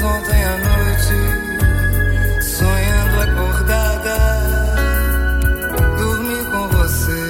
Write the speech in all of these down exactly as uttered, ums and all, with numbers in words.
ontem à noite, sonhando acordada, dormi com você.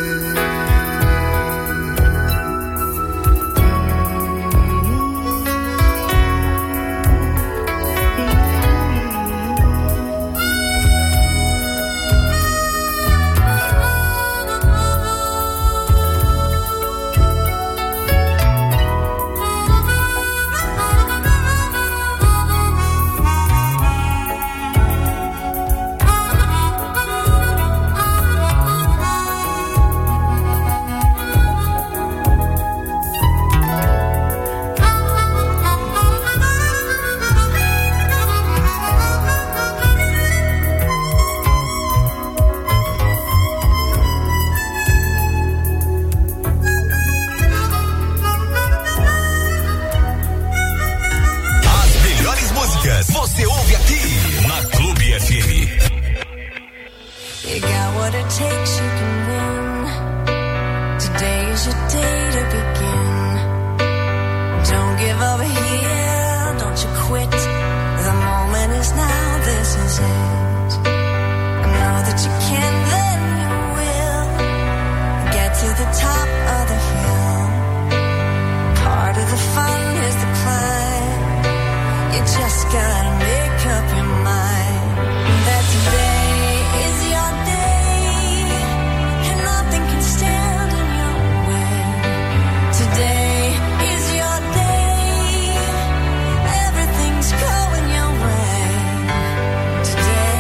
Você ouve aqui na Clube F M. You got what it takes, you can win. Today is your day to begin. Don't give up here, don't you quit. The moment is now, this is it. I know that you can, then you will get to the top of the hill. Part of the fun is the climb. You just gotta make up your mind that today is your day and nothing can stand in your way. Today is your day, everything's going your way. Today,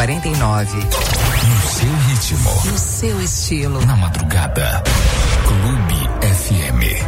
quarenta e nove. No seu ritmo. No seu estilo. Na madrugada. Clube F M.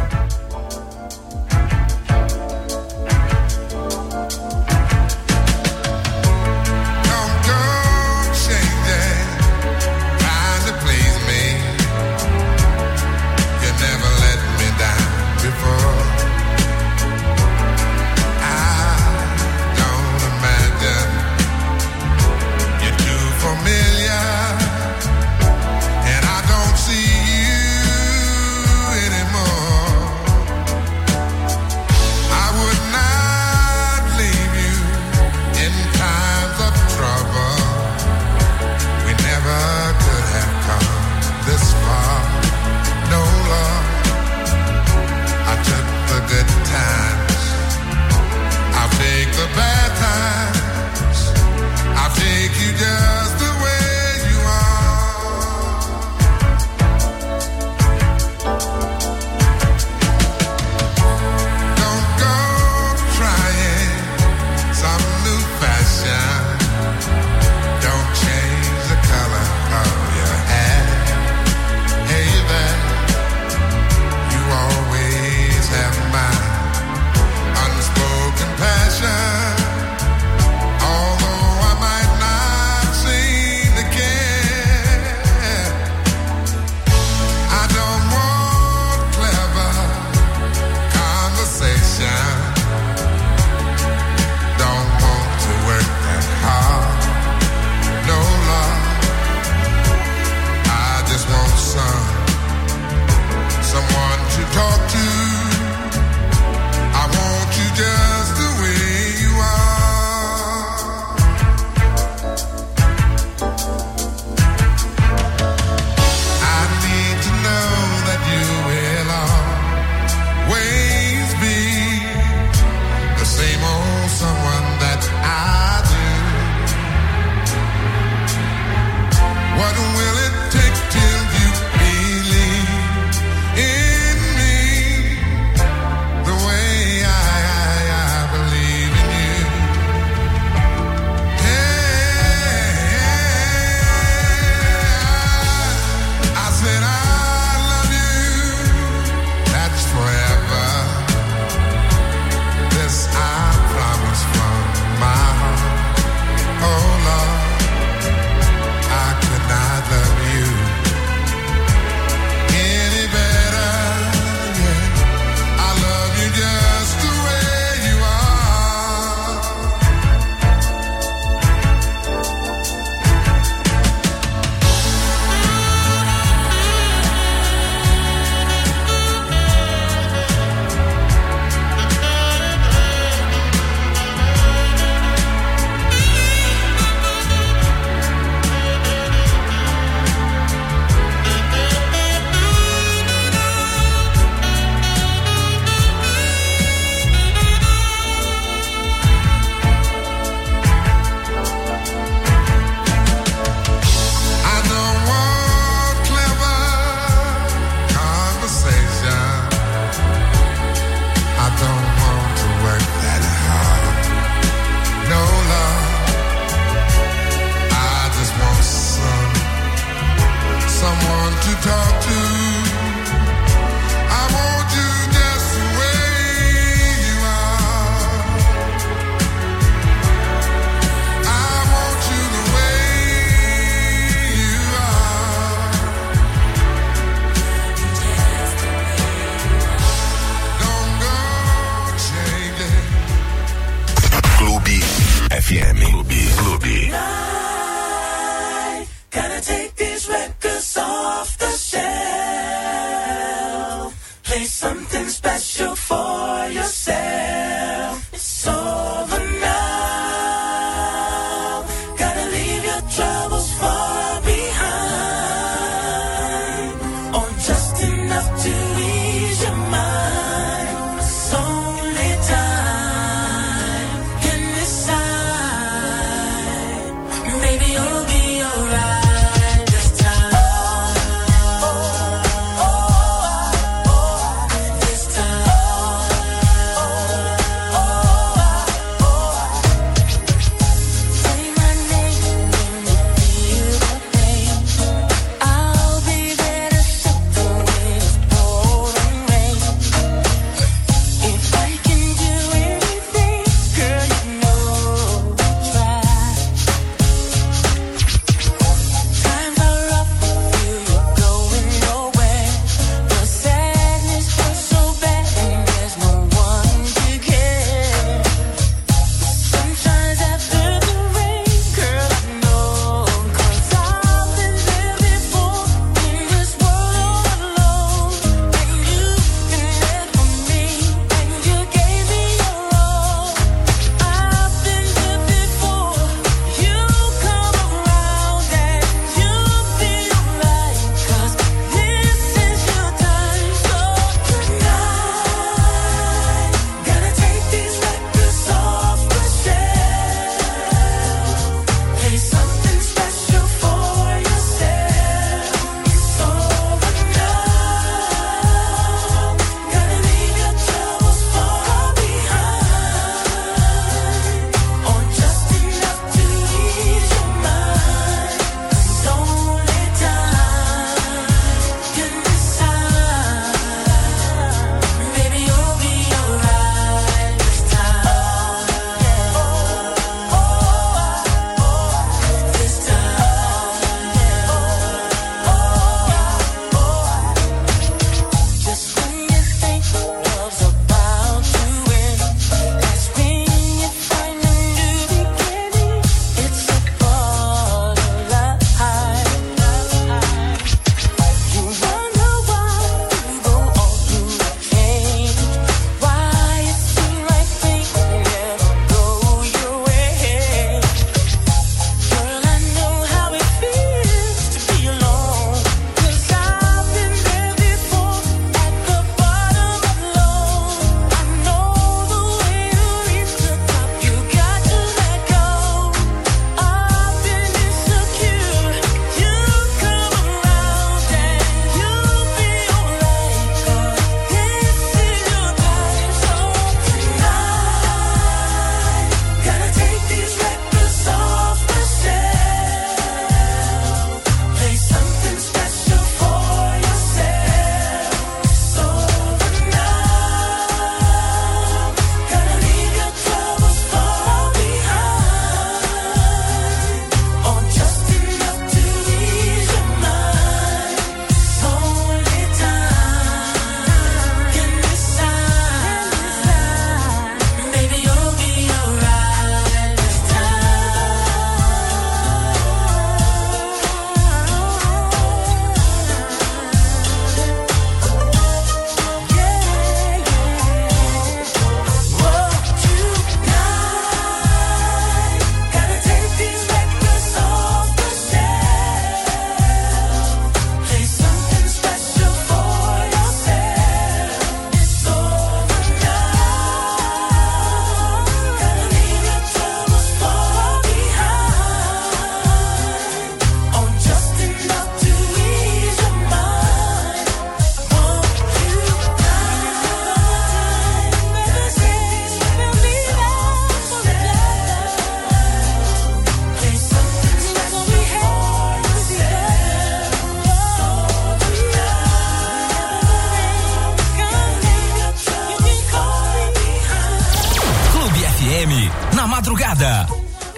M, na madrugada.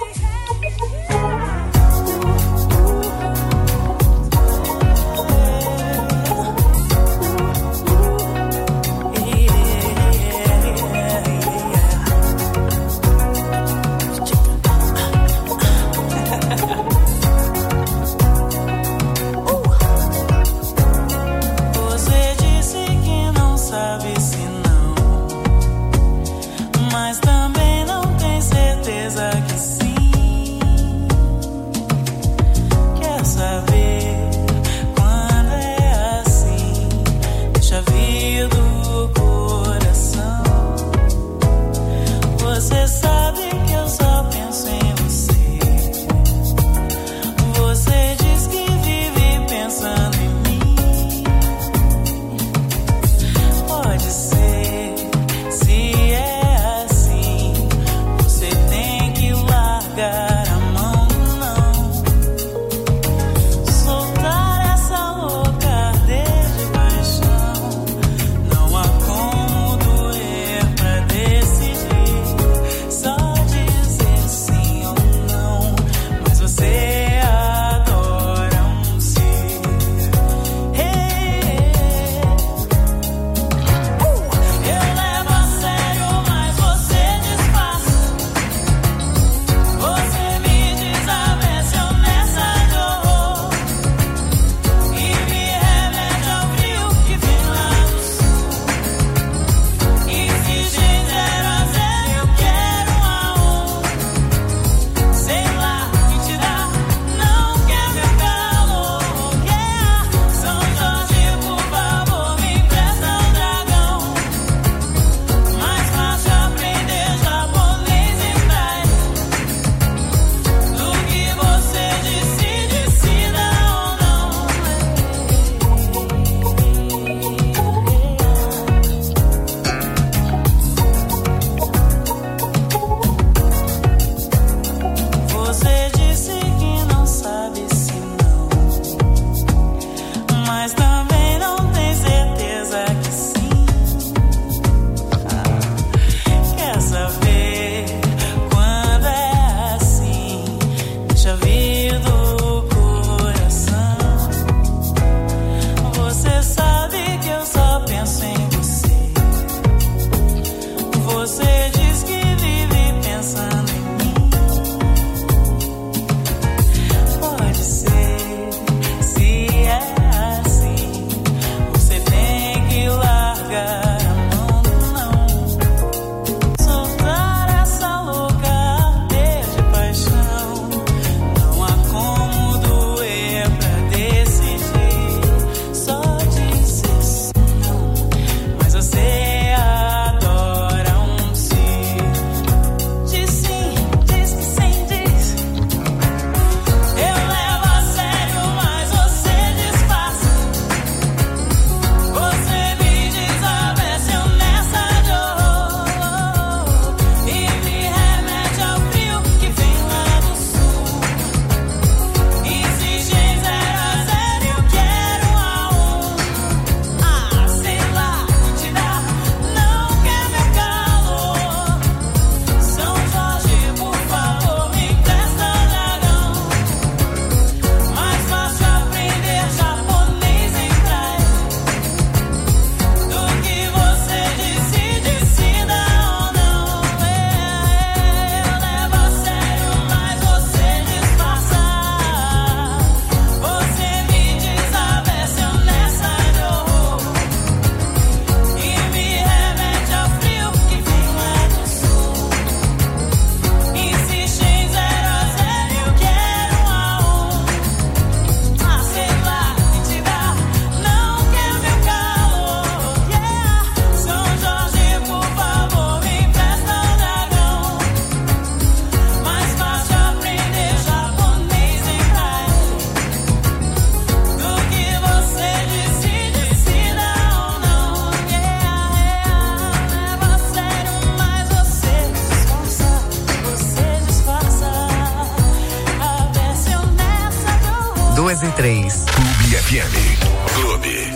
duas e três. Clube F M. Clube.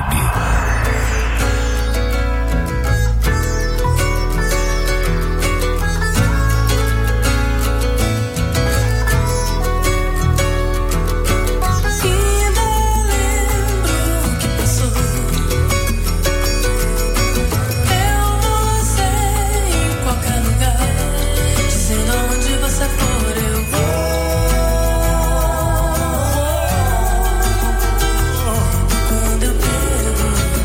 Clube. Quando eu pergunto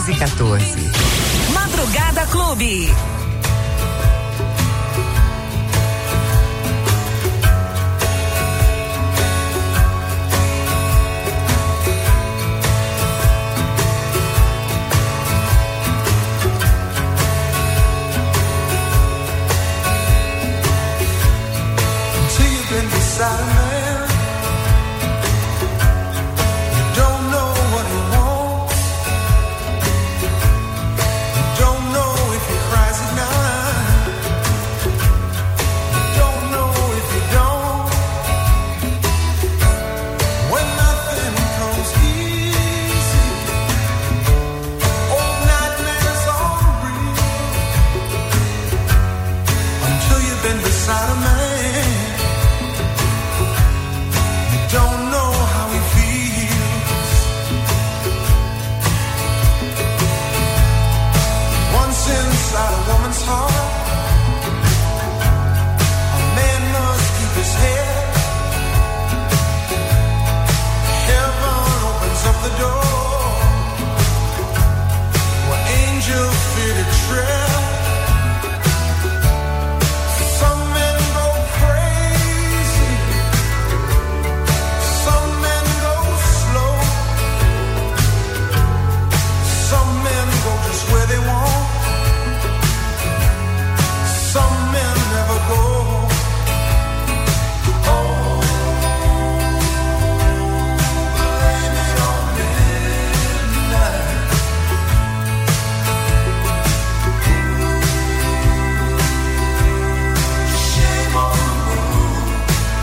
e quatorze. Madrugada Clube. Beside a man, you don't know what he wants, you don't know if he cries at night, you don't know if he don't. When nothing comes easy, old nightmares are real, until you've been beside a man. Don't know how he feels. Once inside a woman's heart, a man must keep his head. Heaven opens up the door where angels fear to tread. Where they want. Some men never go. Oh, blame it on midnight. Shame on the moon.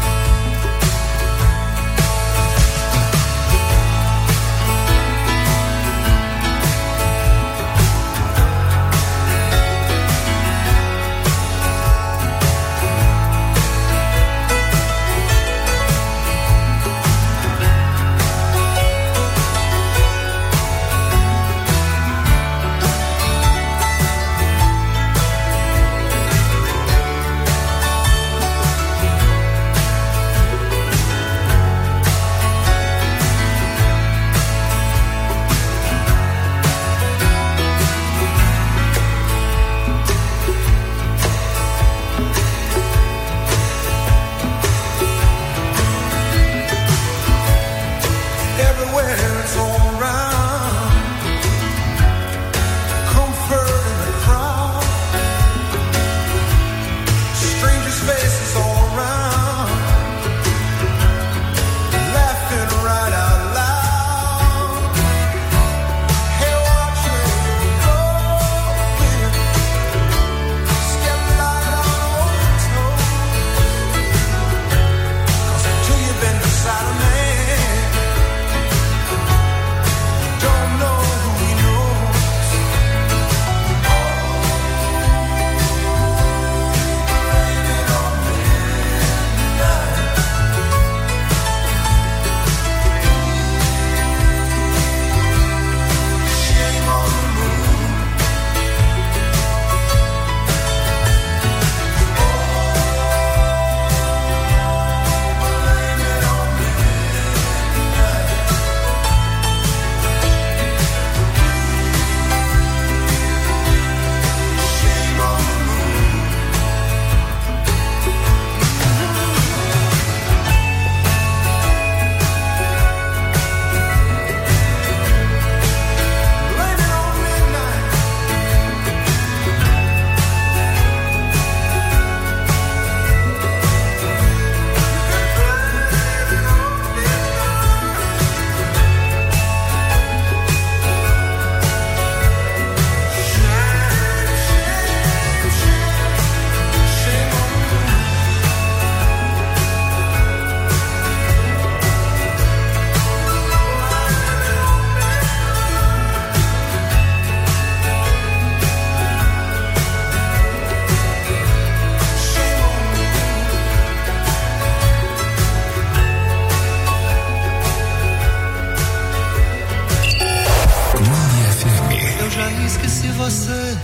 você,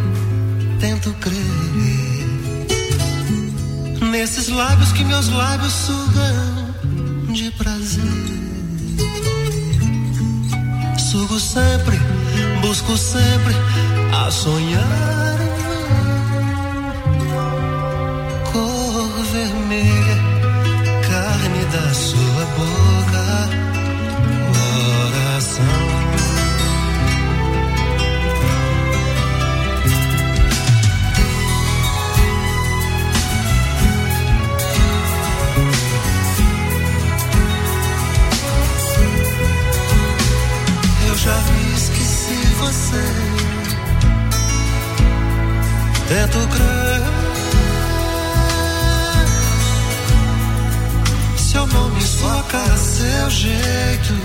tento crer nesses lábios que meus lábios sugam de prazer. Sugo sempre busco sempre a sonhar em vão. Cor vermelha, carne da sua boca, coração. Eu já esqueci você, tento crer. Seu nome, sua cara, seu jeito,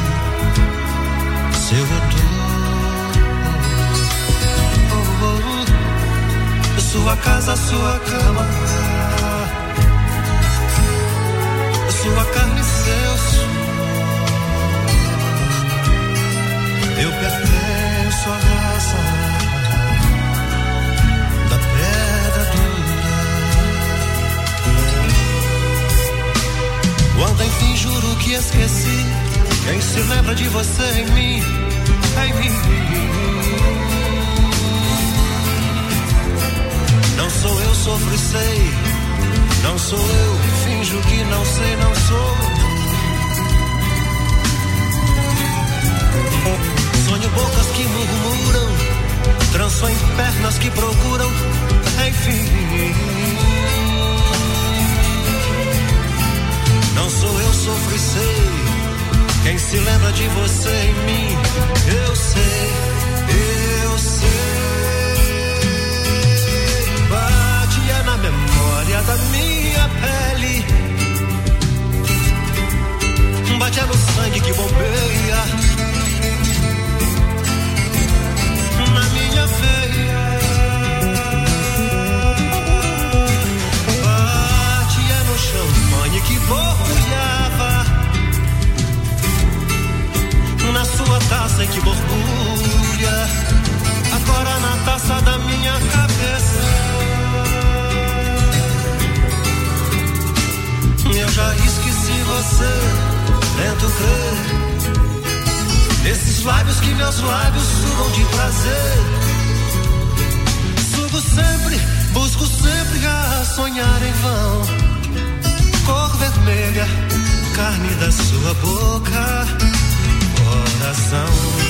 seu retorno. Oh, oh, oh. Sua casa, sua cama, sua carne, seu suor. Eu pertenço à raça da pedra dura. Quando enfim juro que esqueci, quem se lembra de você em mim, em mim. Não sou eu, sofro e sei. Não sou eu, finjo que não sei, não sou. Sonho bocas que murmuram, tranço em pernas que procuram, enfim. Não sou eu, sofro e sei. Quem se lembra de você em mim, eu sei, eu sei. Batia na memória da minha pele, batia no sangue que bombeia na minha veia. Batia no champanhe que borbulhava na sua taça e que borbulha agora na taça da minha cabeça. Eu já esqueci você, tento crer. Esses lábios que meus lábios sugam de prazer. Sugo sempre, busco sempre a sonhar em vão. Cor vermelha, carne da sua boca, coração.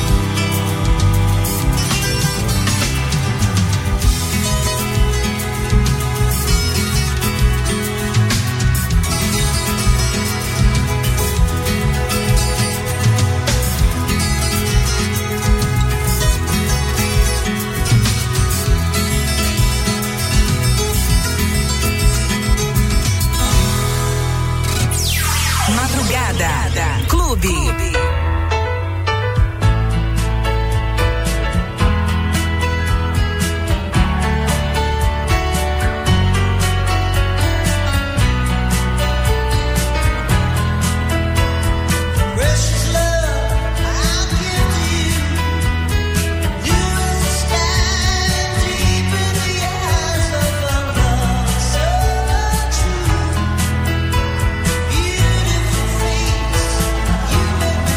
Madrugada Clube. Beautiful face, you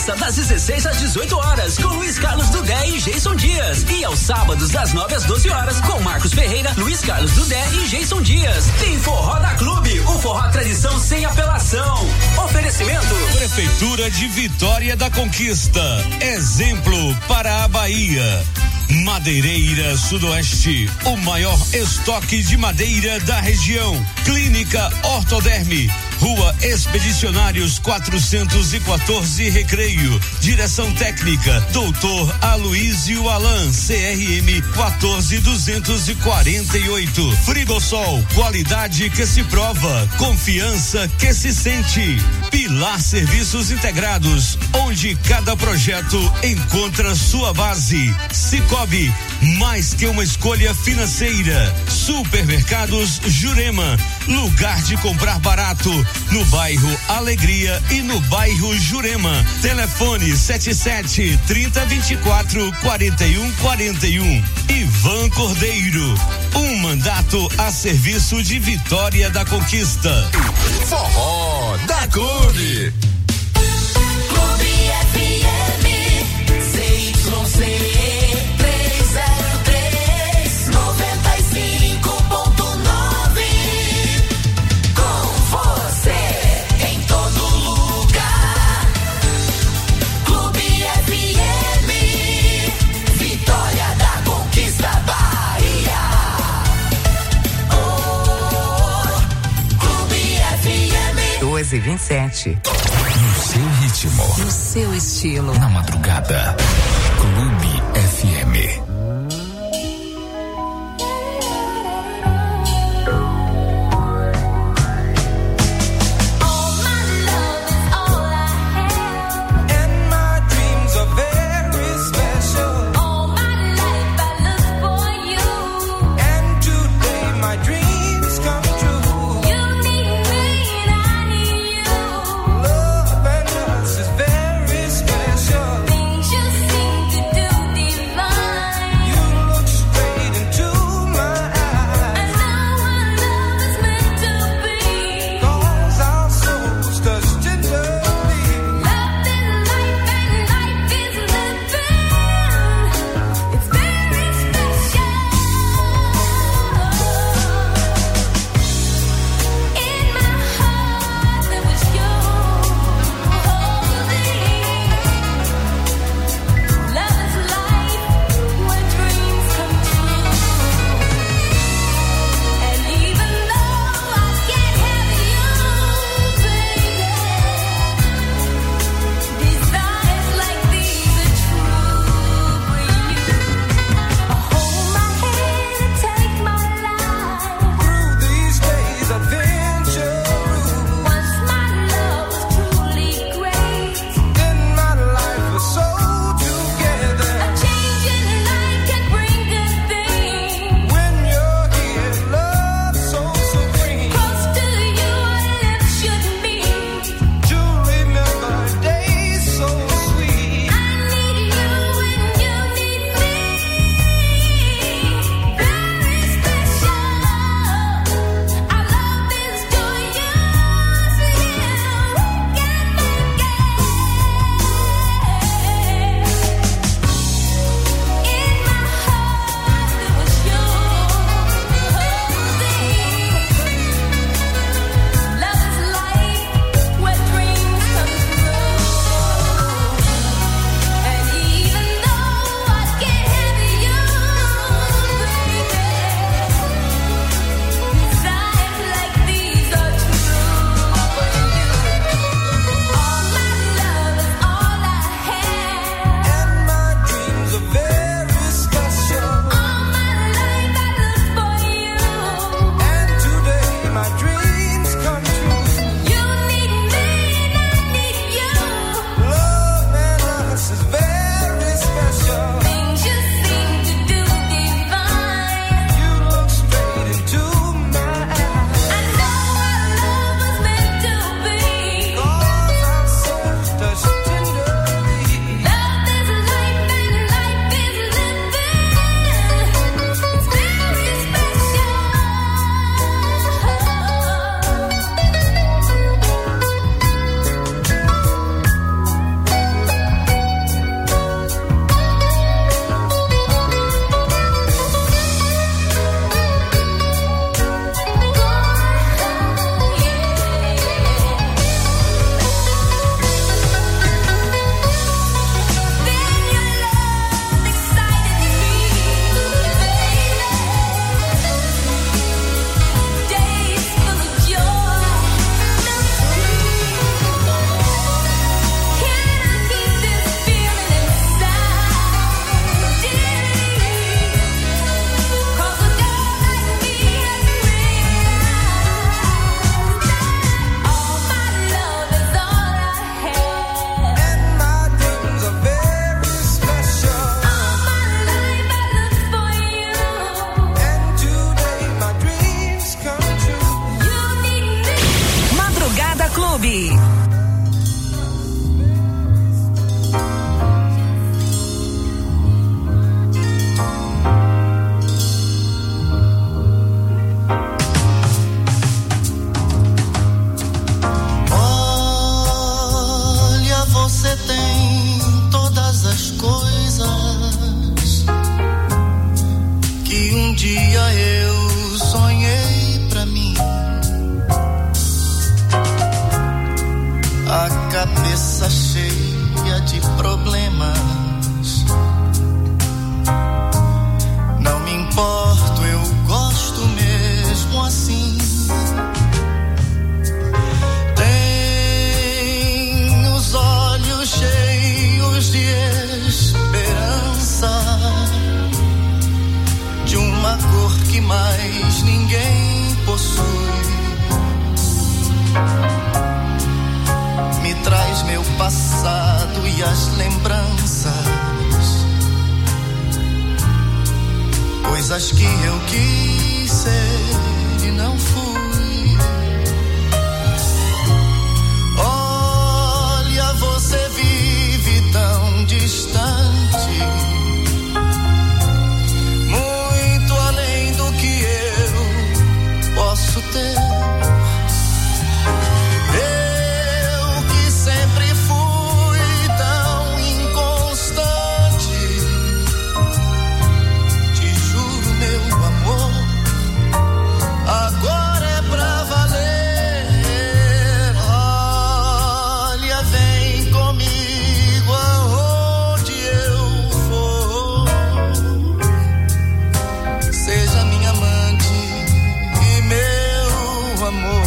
terça, das dezesseis às dezoito horas, com Luiz Carlos Dudé e Jason Dias. E aos sábados, das nove às doze horas, com Marcos Ferreira, Luiz Carlos Dudé e Jason Dias. Tem Forró da Clube, o forró tradição sem apelação. Oferecimento: Prefeitura de Vitória da Conquista. Exemplo para a Bahia. Madeireira Sudoeste, o maior estoque de madeira da região. Clínica Ortoderme, Rua Expedicionários quatrocentos e quatorze, Recreio. Direção técnica doutor Aloísio Alan, C R M quatorze duzentos e quarenta e oito. Frigosol, qualidade que se prova, confiança que se sente. Pilar Serviços Integrados, onde cada projeto encontra sua base. Cicobi, mais que uma escolha financeira. Supermercados Jurema, lugar de comprar barato, no bairro Alegria e no bairro Jurema. Telefone setenta e sete, trinta, vinte e quatro, quarenta e um, quarenta e um. Ivan Cordeiro, um mandato a serviço de Vitória da Conquista. Forró da Clube. Clube F M, C Y C. doze e vinte e sete. No seu ritmo. No seu estilo. Na madrugada. Clube F M. Do cabeça cheia de problemas. Não me importo, eu gosto mesmo assim. Tenho os olhos cheios de esperança, de uma cor que mais ninguém possui. Me traz meu passado e as lembranças, coisas que eu quis ser e não fui. Olha, você vive tão distante, muito além do que eu posso ter. Eu que sempre fui tão inconstante, te juro, meu amor, agora é pra valer. Olha, vem comigo aonde eu for, seja minha amante e meu amor.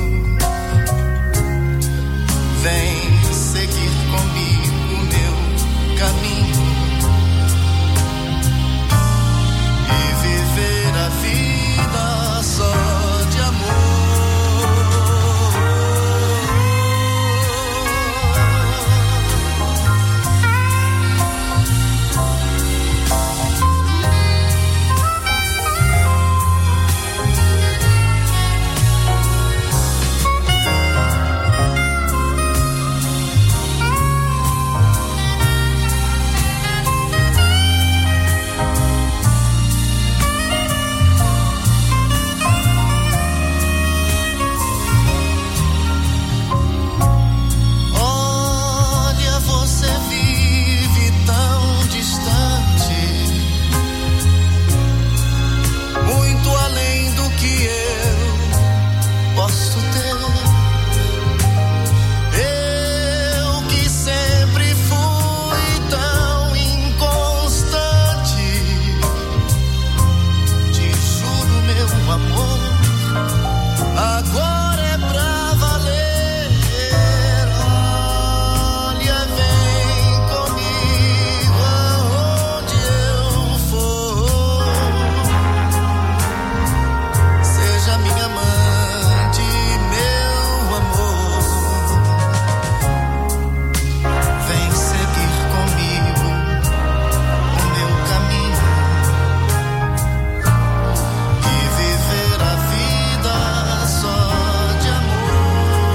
Vem seguir comigo meu caminho e viver a vida só de amor. Olha, você vive tão distante, muito além do que eu posso ter. Eu que sempre fui tão inconstante, te juro, meu amor, agora é pra valer. Olha, vem comigo aonde eu for, seja minha amante, meu amor. Vem seguir comigo o meu caminho e viver a vida só de amor.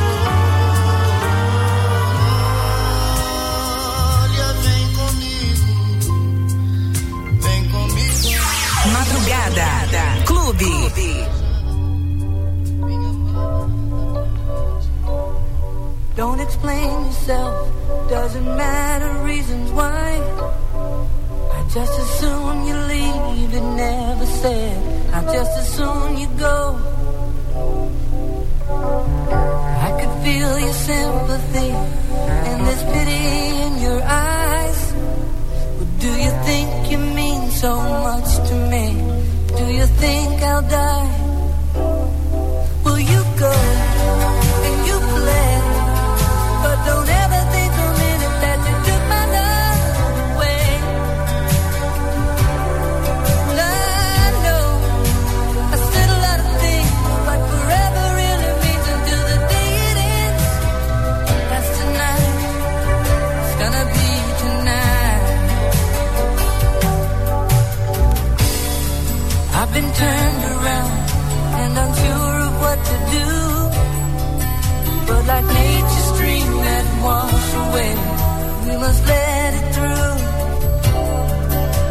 Olha, vem comigo, vem comigo. Madrugada. Clube. Don't explain yourself, doesn't matter reasons why. I just as soon you leave, it never said. I just as soon you go. I could feel your sympathy and there's pity in your eyes. But do you think you mean so much to me? Do you think I'll die? Will you go and you play? But don't ever think a minute that you took my love away. And I know I said a lot of things, but forever really means until the day it ends. That's tonight, it's gonna be tonight. I've been turned around and unsure of what to do, but like nature's stream that wash away, we must let it through.